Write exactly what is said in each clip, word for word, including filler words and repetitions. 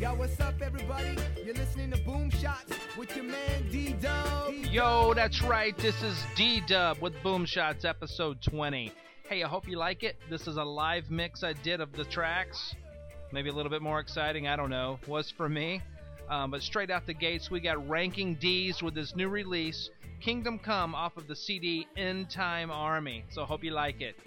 Yo, what's up, everybody? You're listening to Boom Shots with your man D-Dub. Yo, that's right. This is D-Dub with Boom Shots, episode twenty. Hey, I hope you like it. This is a live mix I did of the tracks. Maybe a little bit more exciting, I don't know. Was for me. Um, but straight out the gates, we got Ranking D's with his new release, Kingdom Come, off of the C D End Time Army. So hope you like it.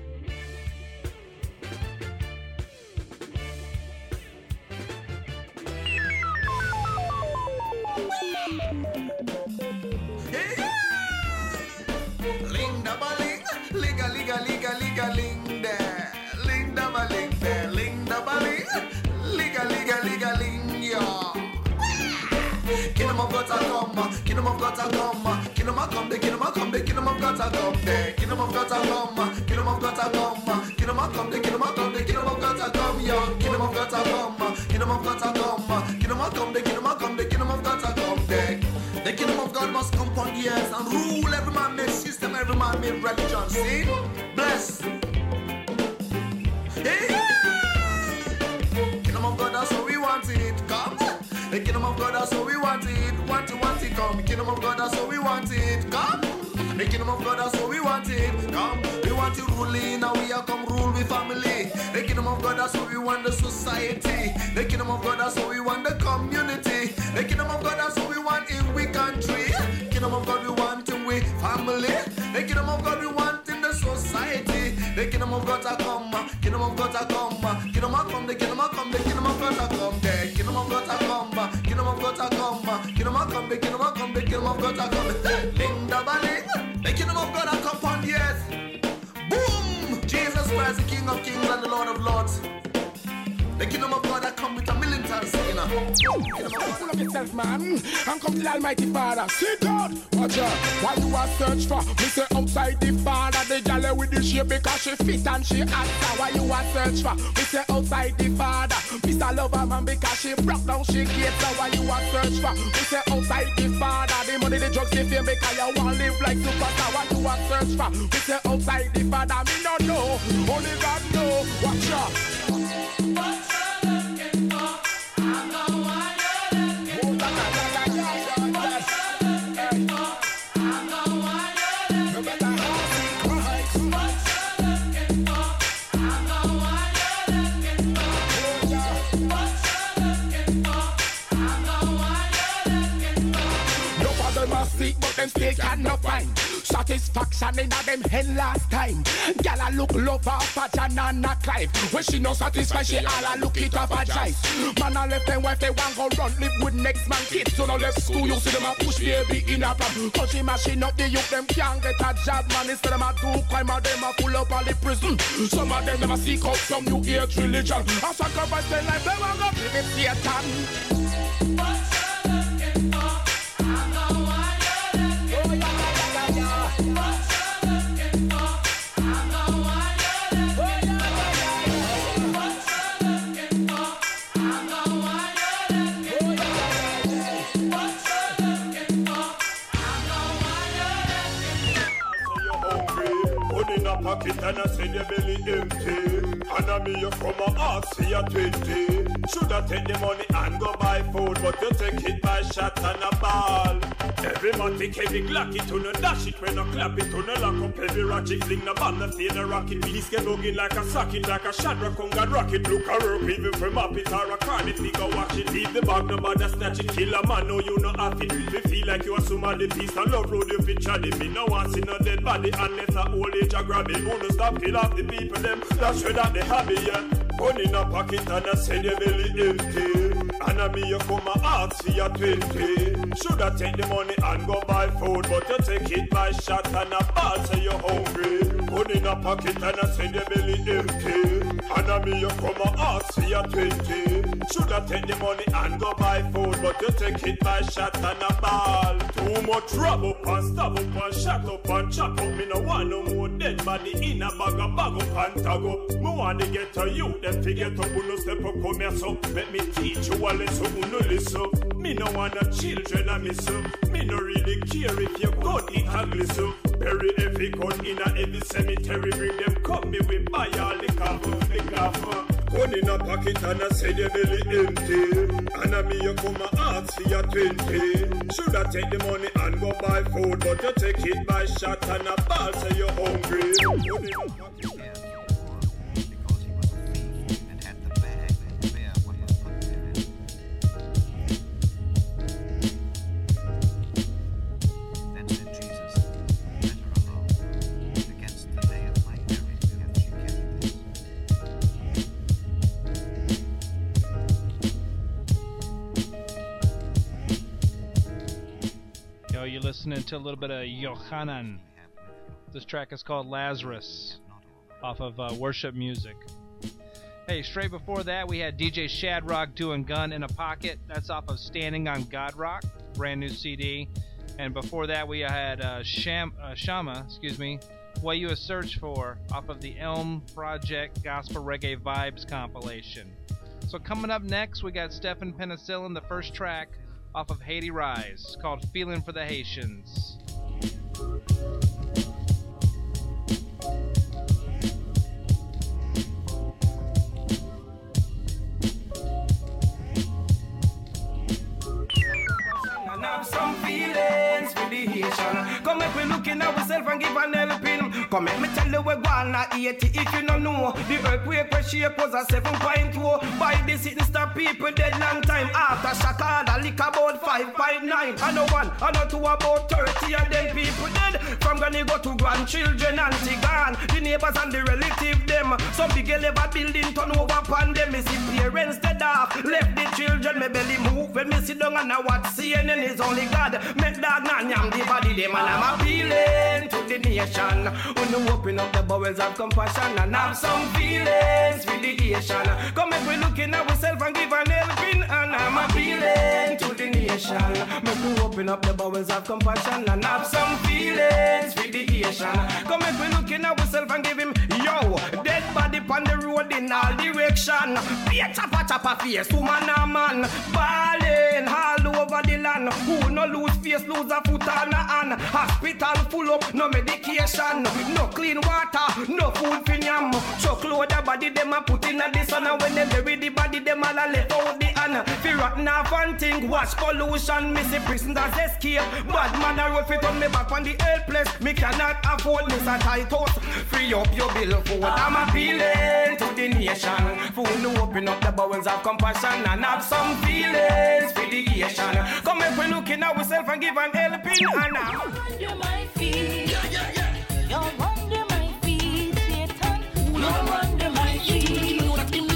Ling dabba ling, liga liga liga liga ling there. Ling dabba ling there, ling dabba ling, liga liga liga ling yo. Kingdom of God a come, Kingdom of God a come, Kingdom of come, the Kingdom of come, the Kingdom of God a come there. Kingdom of God a come, Kingdom of God a come, Kingdom of come, the Kingdom of come, the Kingdom of God a come yo. Kingdom of God a come, Kingdom of God a come, Kingdom of come, the Kingdom of come, the Kingdom of God a come there. The Kingdom of God must come upon the earth and rule. Every man made system, every man made religion. See, bless. Hey, Kingdom of God, that's how we want it. Come. The Kingdom of God, that's how we want it. Want it, want it, come. Kingdom of God, that's how we want it. Come. The Kingdom of God, that's how we want it. Come. We want to rule in, now we are come rule with family. The Kingdom of God, that's how we want the society. The Kingdom of God, that's how we want the community. The Kingdom of God, that's how we want in we country. Kingdom of God, we want in we family. The Kingdom of God, we want in the society. The Kingdom of God, a come. Kingdom of God, a come. Kingdom of come. The Kingdom of come. The Kingdom of God, a come. The Kingdom of God, a come. Kingdom of God, a come. Kingdom of come. The Kingdom of come. The Kingdom of God, a come. Ling da ba ling. The Kingdom of God, a come upon the earth. Boom! Jesus Christ, the King of Kings and the Lord of Lords. The Kingdom of God that come with a million times, you know. Full of yourself, man, and come to the Almighty Father. Sit down, watch out. Why you a search for? Me say outside the Father, the gal with the shape because she fit and she answer. Why you a search for? Me say outside the Father, Mister Lover man because she broke down she gate. So why you a search for? Me say outside the Father, the money, the drugs, the fame because you want live like superstar. Why you a search for? Me say outside the Father, me no know, only God know. Watch out. But them still cannot find satisfaction in a them hen last time. Gala look love after Janana Clive. When she no satisfied, she all a look it up a jive. Man a left them wife, they want go run live with next man kids. So now left school, you see them a push baby in a pram. Country machine up the youth, them can't get a job. Man instead them a do crime, and them a full up all the prison. Some of them never seek out some new age religion. A sacrifice their life, they want go give it Satan. Pocket and I say your belly empty. And I me you from a heart, see you twenty. Shoulda take the money and go buy food, but you take it by shot and a ball. Every man take heavy glock it to no dash it, when no clap it to no lock up heavy ratchet. Fling the ball, the feel the rocket. Please get bugging like a socket, like a shadrack conga rocket. Look a rope even from up it or a card it, we go watch it. Leave the bag, no bother snatch it. Kill a man, no you no have it. We feel like you are somebody piece and love road you fit chatty. Me no want see no dead body unless a old age a grab it. Gonna stop kill off the people them, that's where that they have it, yeah. Gun in a pocket and I say your belly empty. And I me you come a heart see you twenty. Shoulda take the money and go buy food, but you take it by shot and a ball say you hungry. Gun in a pocket and I say your belly empty. And I me you come a heart see you twenty. Shoulda take the money and go buy food, but you take it by shot and a ball. Too much rub up and stab up and shot up and chop up. Me no want no more dead body in a bag of bag up and tag up. Me want to get to you, them figure to who no step up come here so. Let me teach you a lesson who no listen. Me no want no children a miss up. Me no really care if you gun it ugly so. Bury every gun in a heavy cemetery. Bring them come me we buy all the cover, the cover. Gun in a pocket and I say the belly empty. And I me you come a ask for your twenty. Should I take the money and go buy food, but you take it by shot and a ball say you're hungry. Gun in a pocket. You're listening to a little bit of Yohanan. This track is called Lazarus, off of uh, Worship Music. Hey, straight before that, we had D J Shadrock doing Gun in a Pocket. That's off of Standing on God Rock, brand new C D. And before that, we had uh, Sham, uh, Shama, excuse me, What You A Search For, off of the Elm Project Gospel Reggae Vibes compilation. So coming up next, we got Stephen Penicillin, the first track off of Haiti Rise, called Feeling for the Haitians. And have some feelings for the Haitian. Come make we look in ourselves and give an helping. Come make me tell you we're gonna eighty if you don't know. The earthquake where shape was a seven point two. By the sitting star people dead long time. After Shakada lick about five point nine. I know one, I know two about thirty and then people dead. From gonna go to grandchildren and Tigan. The neighbors and the relative them. Some big elevator building turn over upon them. Me see parents dead off. Left the children, me belly move. When me sit down and I watch C N N is only God. Make dog nan yam the body them. And I'm appealing to the nation. When you open up the bowels of compassion and have some feelings with the Haitian. Come make we look in ourselves and give an helping. And I'm appealing to the nation. Make we open up the bowels of compassion and have some feelings with the Haitian. Come make we look in ourselves and give him, yo, dead body on the road in all direction. Be a chopper chopper face, woman and man. Balling all over the land. Who no lose face, lose a foot and a hand. Hospital full up, no medication. No clean water, no food for yam. Chuck load the body, them a put in a the sun. And when they bury the body, them all a left out the hand. Fi rotten off and think, watch pollution. Me see prisoners escape. Bad man a road fit on me back on the helpless. Me cannot afford me a tight house. Free up your bill for what I'm appealing to the nation. For to open up the bowels of compassion and have some feelings for the Haitian. Come if we look in ourselves and give an helping hand. Under my feet, yeah, yeah, yeah. You're under my feet, Satan. You're under my feet. Satan, you are defeated.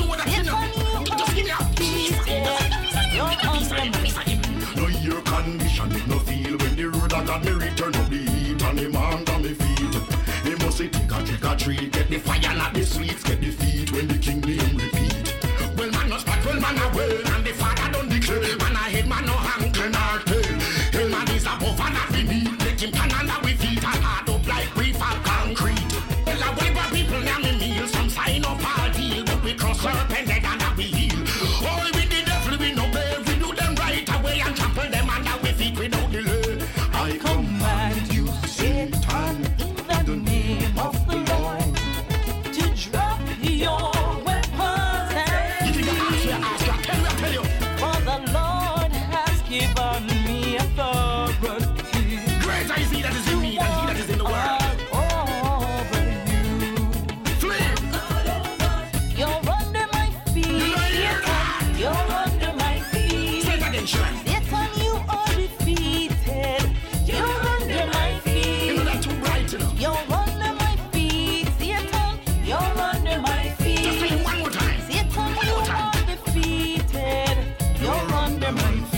You're under my feet. No your condition, did no feel when the road that got me return up the heat and the man on me feet. He must say take a trick or treat, get the fire not the sweets, get the feet when the king name repeat. Well man no spot, well man a well, and the father don't declare. Man a head, man no ankle nor tail. Hell man is above and not beneath. Let him can under we feet and hard up like brief and concrete. Well I wait for people now me meal, some sign up our deal, but we cross serpent head and that we heal. All with the devil we no play, we do them right away and trample them under we feet without delay. I command you, Satan, In the name of the Lord, to drop your weapons and leave. For the Lord has given me authority. greater is he that is in me than he that is in the world. Over you. Flee! You're under my feet. Satan. You're under my feet. Say it again, Shrine. Satan, you are defeated. You're under my feet. Isn't that too bright, you know? You're under my feet. Satan, you're under my feet. Just say it one more time. Satan, One you more time. are defeated. You're under my feet.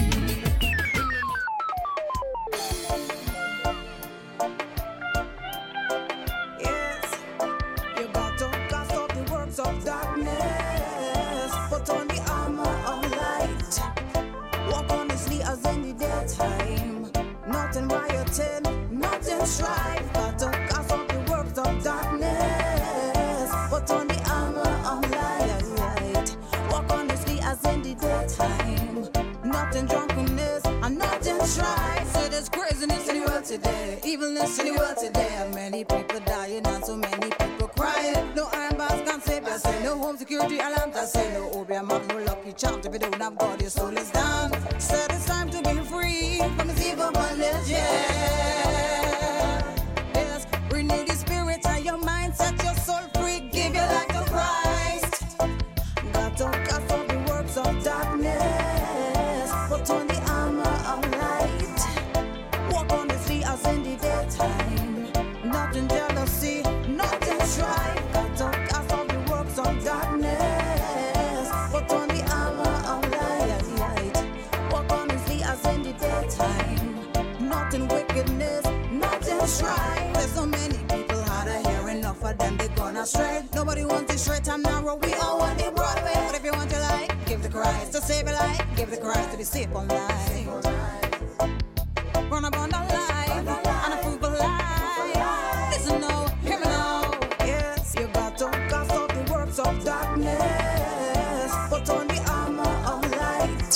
Yes, you got to cast off the works of darkness. Put on the armor of light. Walk on the sleep as in the daytime. Nothing rioting, nothing strife. Got to cast off the works of darkness. Put on the armor of light. Walk on the sleep as in the daytime. Nothing drunkenness and nothing strife. So there's craziness in the world today, evilness in the world today, and many people dying and so many people crying. No iron bars can save us, no homes security alarm. I say no obeah man, no lucky charm. If you don't have God, your soul is down. Said it's time to be free from this evil bondage, yeah. Yes, renew the spirit of your mind, set your soul free, give your life to Christ. Got to cast off the works of darkness, put on the armor of light. Walk on the sea as in the daytime, not in jealousy, not in strife. Got to cast off the works of darkness, put on the armor of light. Walk on the sea as in the daytime, not in wickedness, not in strife. There's so many people hard to hear, enough of them they gone astray. Nobody wants it straight and narrow, we all want it Broadway. But if you want your life, give the Christ to save your life, give the Christ to be safe on life. Run upon the life, and a fruitful life. Listen now, hear me now. Yes, you got to cast off the works of darkness, put on the armor of light.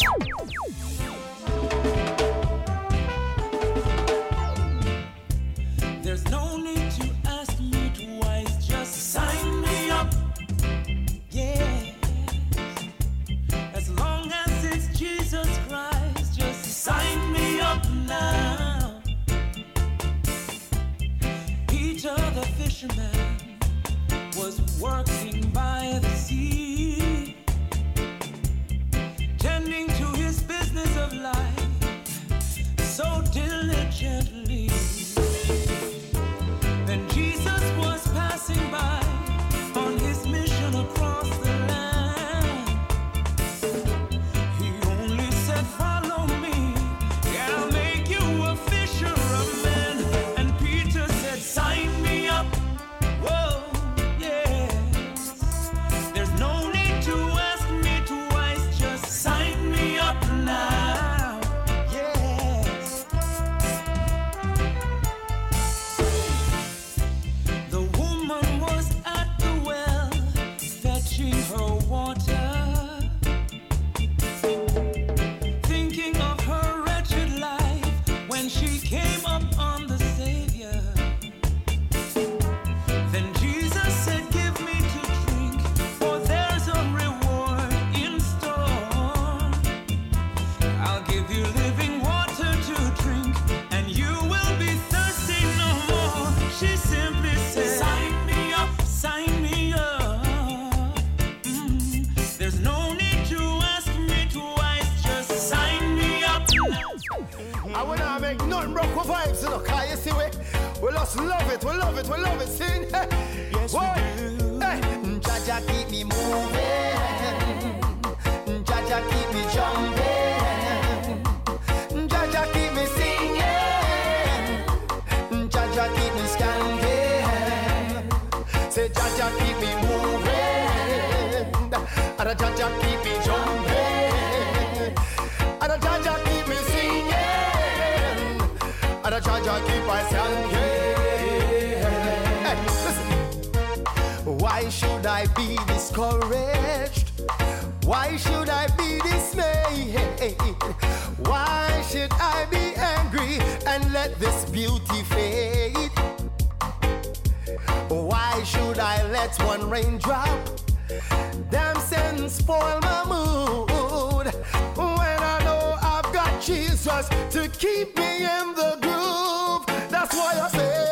There's no need to ask me twice, just sign me up. Yeah. As long as it's Jesus Christ, just sign me up now. Peter the fisherman was working by the sea, tending to his business of life so diligently. Then Jesus was passing by on his mission across the land. He only said, follow me, and I'll make you a fisher of men. And Peter said, sign me up. Whoa, yes. There's no need to ask me twice, just sign me up now. Yes. The woman was at the well, fetching her water, thinking of her wretched life when she came up on the Savior. Then Jesus said, give me to drink, for there's a reward in store. I'll give you living water to drink, and you will be thirsty no more. She simply said, sign me up, sign me up. Mm, There's no need to ask me twice, just sign me up now. I will not make nothing broke with vibes, you know, cause you see we, we just love it, we love it, we love it, see? Hey. Yes, we do. Hey. Jaja keep me moving, Jaja keep me jumping, Jaja keep me singing, Jaja keep me skanking. Say Jaja keep me moving, and Jaja keep me jumping, and Jaja keep me singing, and Jaja keep me skanking. Hey, listen. Why should I be discouraged? Why should I be dismayed? Why should I be angry and let this beauty fade? Why should I let one raindrop damn sense spoil my mood when I know I've got Jesus to keep me in the groove? That's why I say,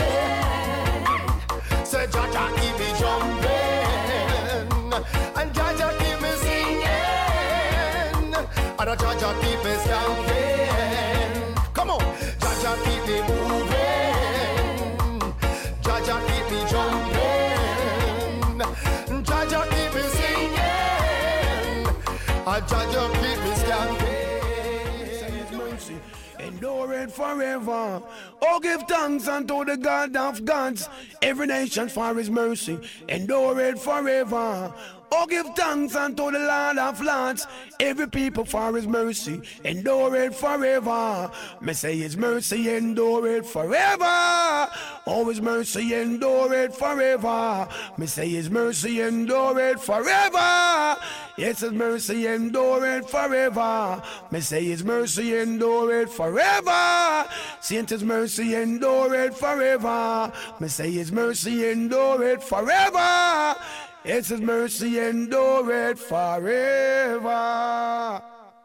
say Jaja keep me jumping, and Jaja keep me singing, and Jaja keep me skanking. Come on, Jaja keep me moving, Jaja keep me jumping, Jaja keep me singing, and Jaja keep me skanking. Endure it forever. Oh, give thanks unto the God of gods. Every nation for his mercy. Endure it forever. Oh, give thanks unto the Lord of Lords, every people for his mercy, endure it forever. Me say his mercy endure it forever. Oh, his mercy endure it forever. Me say his mercy endure it forever. Yes, his mercy endure it forever. Me say his mercy endure it forever. Saint his mercy endure it forever. Me say his mercy endure it forever. It's His mercy endureth forever.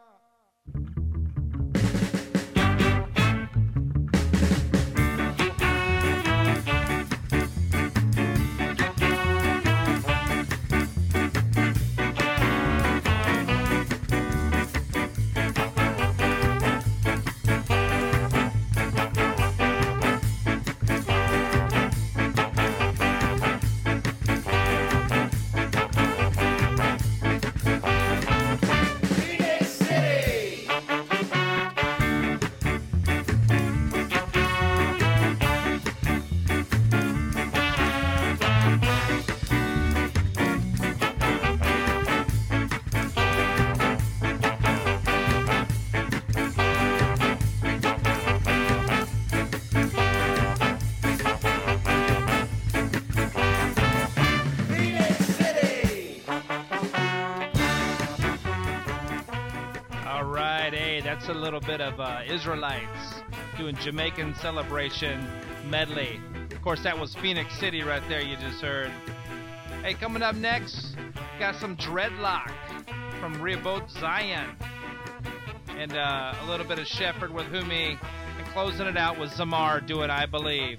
That's a little bit of uh, Israelites doing Jamaican celebration medley. Of course, that was Phoenix City right there you just heard. Hey, coming up next, got some Dreadlock from Rehoboth Zion. And uh, a little bit of Shepherd with Humi. And closing it out with Zamar doing I Believe.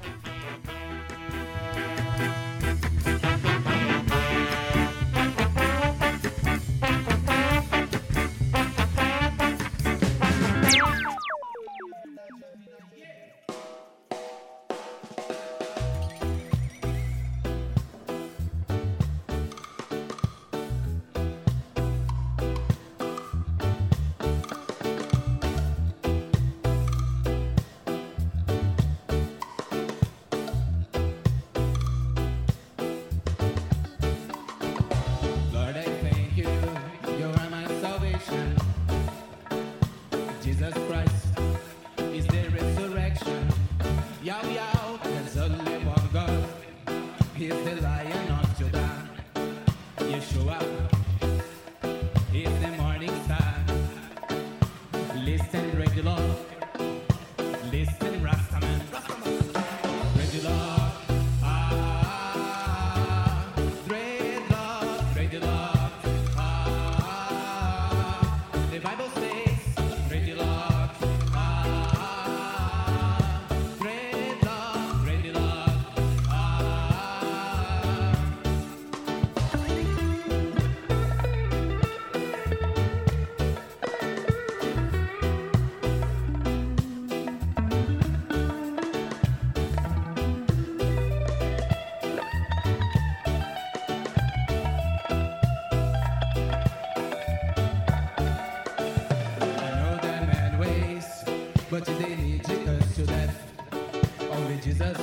But they lead Jesus to death. Only Jesus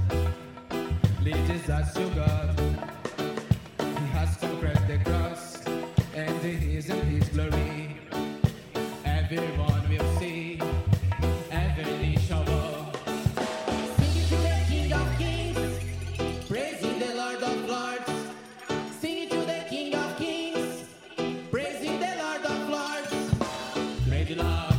leads us to God. He has conquered the cross, and He is in His glory. Everyone will see, every knee shall bow. Sing it to the King of Kings, praising the Lord of Lords. Sing it to the King of Kings, praising the Lord of Lords. Praise the Lord.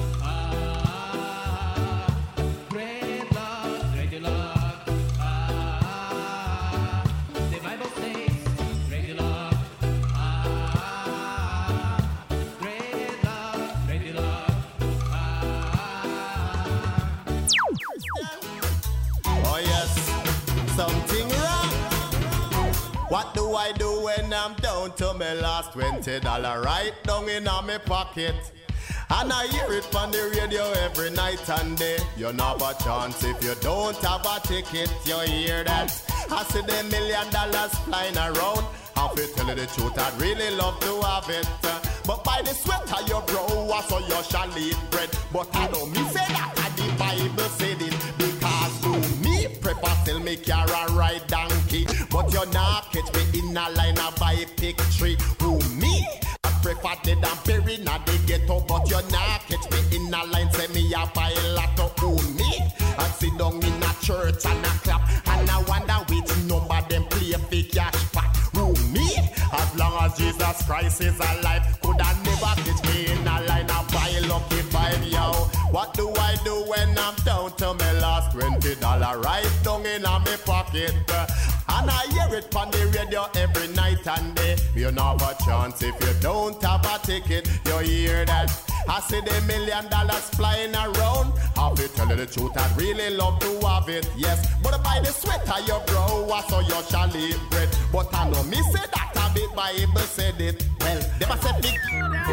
What do I do when I'm down to my last twenty dollars right down in my pocket? And I hear it on the radio every night and day. You have a chance if you don't have a ticket. You hear that? I see the million dollars flying around. If you tell you the truth, I'd really love to have it. But by the sweat of your brow, so you shall eat bread. But I don't me say that, and the Bible said it. Because to me, prefer still me carry a ride donkey. But you not catch me in a line of buy pick tree. Who me? I prefer dead and buried in the ghetto. But you not catch me in a line, say me a buy lotto. Who me? I sit down in a church and a clap. And I wonder which number them play for cash pack. Who me? As long as Jesus Christ is alive, could I never catch me in a line of buy lucky five, yo. What do I do when I'm down to me last twenty dollar right down in my pocket? And I hear it on the radio every night and day. You know have a chance if you don't have a ticket. You hear that? I see the million dollars flying around. I'll be telling the truth, I'd really love to have it, yes. But by the sweat of your brow, I saw you shall live bread. But I know me say that a bit, Bible said it. Well, they must say big.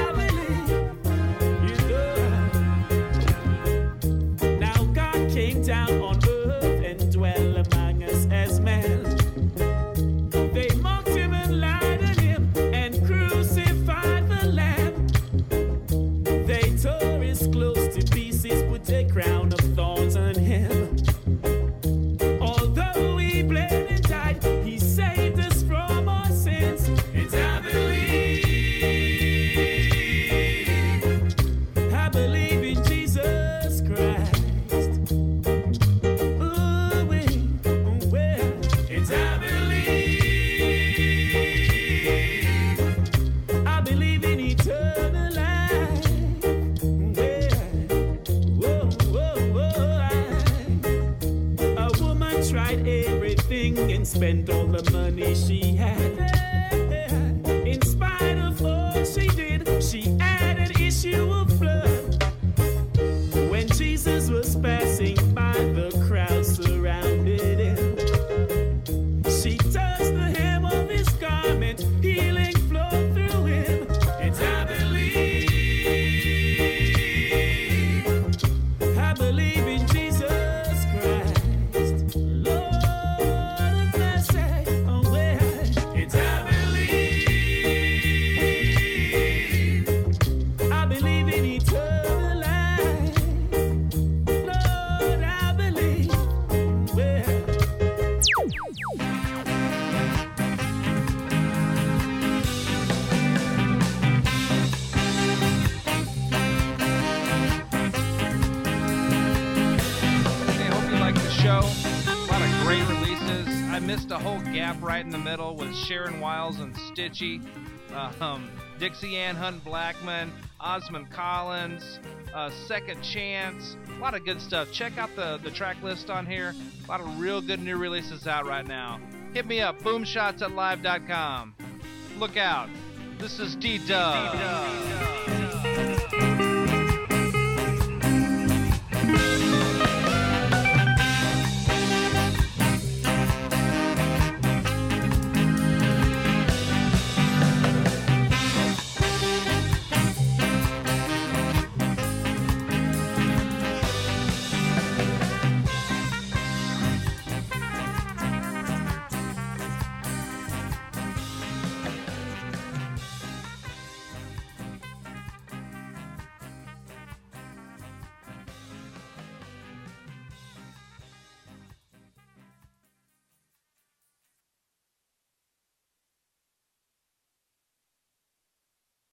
Now God came down on earth and dwelt among us as men. They mocked him and lied at him and crucified the Lamb. They tore his clothes to pieces, put a crown of thorns on him. Although he bled and died, he saved us from our sins. And I believe, I believe in Jesus Christ. Ooh, wait, well, and I believe, I believe in eternal life. Well, whoa, whoa, whoa. A woman tried everything and spent all the money she had. In spite of all she did, she had an issue of blood. When Jesus was passing by, the crowd surrounded him. She touched the hem of his garment, healing flowed through him. And I believe, I believe in Jesus Christ. Lord of mercy, oh well. And I believe, I believe in eternal life. Lord, I believe, well. Hey, hope you like the show. A lot of great releases. I missed a whole gap right in the middle with Sharon Wiles and Stitchy, um, Dixie Ann Hunt Blackman, Osmond Collins, uh, Second Chance. A lot of good stuff. Check out the, the track list on here. A lot of real good new releases out right now. Hit me up, boomshots at live dot com. Look out. This is D-Dub.